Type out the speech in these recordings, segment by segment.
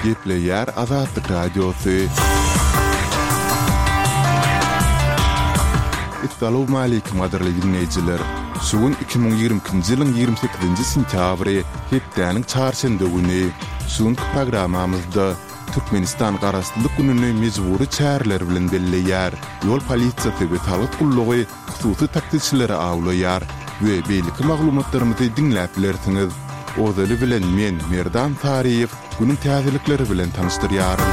Gepleyer Azadlık Radyosu. Assalamu alaykum adirli dinleyijiler. Sugun 2022-nji ýylyň 28-nji sentýabry, hepdeniň çarşamba güni. Sugun programamyzda Türkmenistan garaşdyrlyk gününi mejburi çäreler bilen belleýär. Ýol polisiýasy we talat gullugy hususy taktikçilere awlaýar we beýleki maglumatlarymyzy dinläp bilersiňiz. Ozaly bilen men Merdan Tariýew günüň täzelikleri bilen tanışdyrýarym.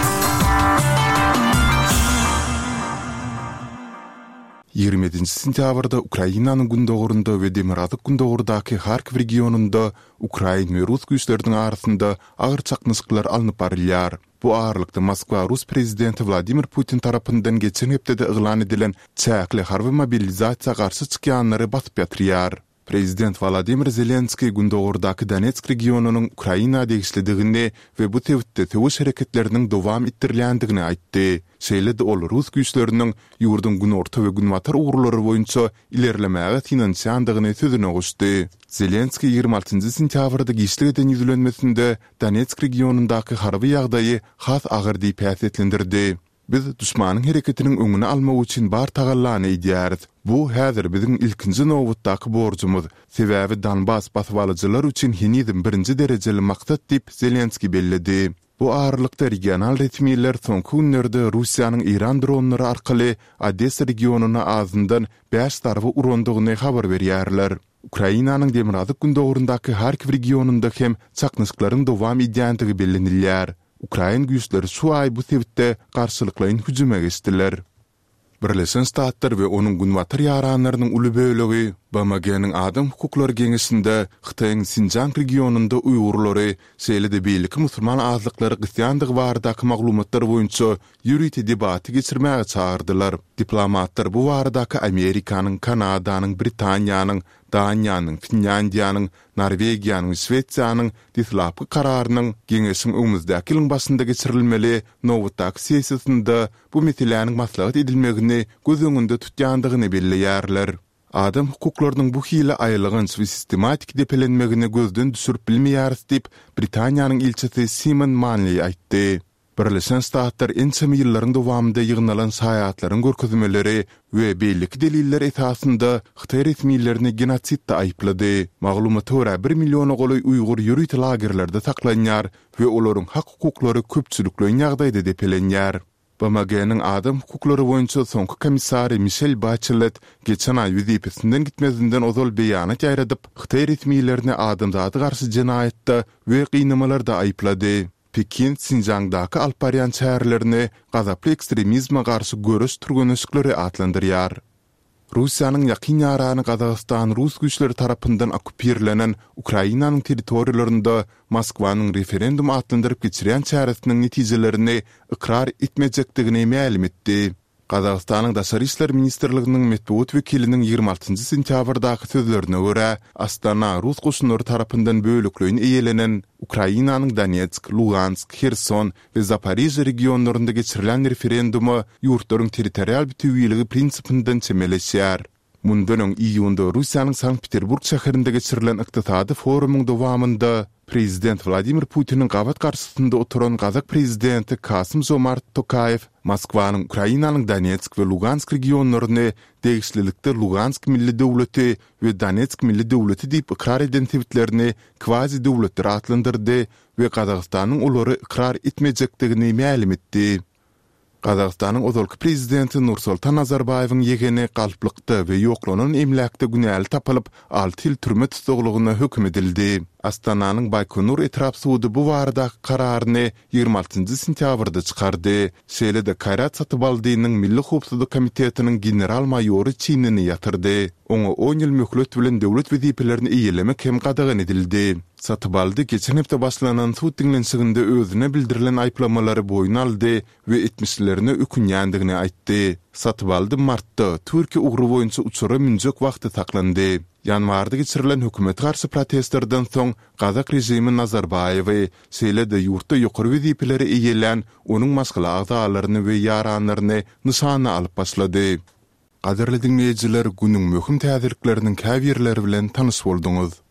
27 sentýabrda Ukrainanyň gündogurunda we Demirazyk gündogurdaky Harkiv regionunda Ukraina we Rus güýçleriniň arasynda agyr çakmyşyklar alınıp barylýar. Bu ağırlykda Moskwa Rus prezidenti Vladimir Putin tarapyndan geçen hepde yglan edilen çäkli harby mobilizasiýa garşy çykýanlary basyp ýatyrýar. Prezident Vladimir Zelenskiy gündogurdaky Donetsk regionunyň Ukraina degişlidigini we bu tewitde töwüş hereketleriniň dowam etdirilýändigini aýtdy. Şeýle-de ol Rus güýçleriniň ýurdun günorta we günbatar ugrulary boýunça ilerlemäge finansiýandygyny sözüne goşdy. Zelenskiy 26 sentýabrda giçlik eden ýüzlenmesinde Donetsk regionundaky harby ýagdaýy has agyr diýip häsiýetlendirdi. Biz düşmanyň hereketiniň öňüni almak üçin bar tagallany edýäris. Bu häzir biziň ilkinji nowatdaky borjumuz. Sebäbi Donbas baswalyjylar üçin hinizm birinji derejeli maksat diýip Zelenskiy belledi. Bu ağırlykda regional resmiýetler soňky günlerde Russiýanyň Iran dronlary arkaly Odessa regionuna azyndan 5 tarapy urandygyny habar berýärler. Ukrainanyň Demirazyk gündogurundaky Harkiv regionunda hem çaknyşyklaryň dowam edýändigi bellenilýär. Ukraina güýçleri şu ay bu tewitde garşylyklaryň hüjüme geçdiler. Birleşen Ştatlar we onuň günbatar ýaranlarynyň uly bölegi BMG-niň Adam Hukuklary Geňeşinde Xitayň Sinjang regionunda Uýgurlary, şeýle-de beýleki musulman azlyklary gysýandygy baradaky maglumatlar boýunça ýürüýti debaty geçirmäge çağırdylar. Diplomatlar bu baradaky Amerikanyň, Kanadanyň, Britaniýanyň, Daniýanyň, Finlandiýanyň, Norwegiýanyň, Şwetsiýanyň dislapky kararynyň geňeşiň öňümüzdäki ýylyň başynda geçirilmeli nowatdaky sessiýasynda bu meselelerin maslahat edilmegini göz öňünde tutýandygyny belleýärler. Adam hukuklarynyň bu hile aýlygynç we sistematik depelenmegini gözden düşürüp bilmeýäris diýip Britaniýanyň ilçisi Simon Manley aýtdy. Birleşen Ştatlar ençemi ýyllaryň dowamında ýygnalan saýatlaryň görkezmeleri we beýleki deliller esasynda Xitay resmiýetlerini genotsidde aýplady. Maglumaty görä 1 milliona goly Uýgur ýürüýti lagerlerde saklanýar we olaryň hak hukuklary köpçülikliň ýagdaýda depelenýär. BMG-niň Adam hukuklary boýunça soňky komissary Michelle Bachelet geçen aý wezipesinden gitmezinden ozal beýanat ýaýradyp Xitay resmiýetlerini adamzady garşy jenaýatda we gynamalarda aýplady. Pekin Sinjangdaky alparyan çärlerini gazaply ekstremizme garşy görüş turganyşyklary atlandyrýar. Russiýanyň ýakyn ýarany Gazagystan Rus güýçleri tarapyndan okupirlenen Ukrainanyň territoriýalarynda Moskwanyň referendum atlandyryp geçirýän çäresiniň netijelerini ikrar etmejekdigini ma'lum etdi. Gazagystanyň Daşary işler ministrliginiň medeniýet wekiliniň 26 sentýabrdaky sözlerine görä, Astana Rus goşunlary tarapyndan bölükliň eýelenen Ukrainanyň Donetsk, Lugansk, Kherson we Zaporizhia regionlarynda geçirilen referendumy ýurtlaryň territorial bütünligi prinsipinden çemeleşýär. Mundan öň iýunda Russiýanyň Sankt-Peterburg şäherinde geçirilen ykdysady forumyň dowamında Prezident Vladimir Putin'in gabat karşısında oturan Kazak prezidenti Kasym-Jomart Tokayev, Moskwanyň Ukrainanyň Donetsk we Lugansk regionlaryny degişlilikde Lugansk milli döwleti we Donetsk milli döwleti diýip ikrar eden tewitlerini kvazi döwletler atlandyrdy we Kazakstanyň olary ikrar etmejekdigini ma'lum etdi. Kazakstanyň ozalky prezidenti Nursultan Nazarbayewiň ýegeni galplykda we ýoklanan emlakda günäli tapylyp 6 ýyl türme tutuglygyna hökm edildi. Astananyň Baykonur etrap sudy bu baradaky kararyny 26 sentýabrda çykardy. Şeýle-de Kayrat Satybaldynyň Milli Howpsuzlyk Komitetiniň general maýory çynini ýatyrdy. Oňa 10 ýyl möhlet bilen döwlet wezipelerini eýelemek hem gadagan edildi. Satybaldy geçen hepde başlanan sud dinlenşiginde özüne bildirilen aýplamalary boýuna aldy we etmişlerini ökünýändigini aýtdy. Satybaldy martda Türkiýe ugru boýunça uçura münjek wagty saklandy. Yanvarda geçirilen hökümet garşy protestlerden soň Kazak rejimi Nazarbayewy şeýle-de ýurtda ýokary wezipeleri eýelen onuň maskala agzalaryny we ýaranlaryny nişana alyp başlady. Gaderli dinleyijiler, günüň möhüm täzirlikleriniň käbirleri bilen tanış bolduňuz.